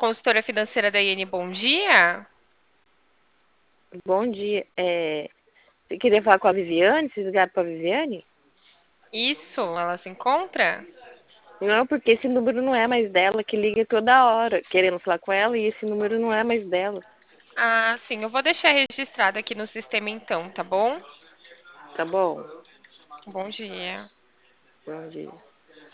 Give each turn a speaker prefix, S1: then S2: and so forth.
S1: Consultora financeira da IN, bom dia.
S2: Bom dia. Você queria falar com a Viviane? Vocês ligaram para a Viviane?
S1: Isso, ela se encontra?
S2: Não, porque esse número não é mais dela, que liga toda hora querendo falar com ela e esse número não é mais dela.
S1: Ah, sim, eu vou deixar registrado aqui no sistema então, tá bom?
S2: Tá bom?
S1: Bom dia.
S2: Bom dia.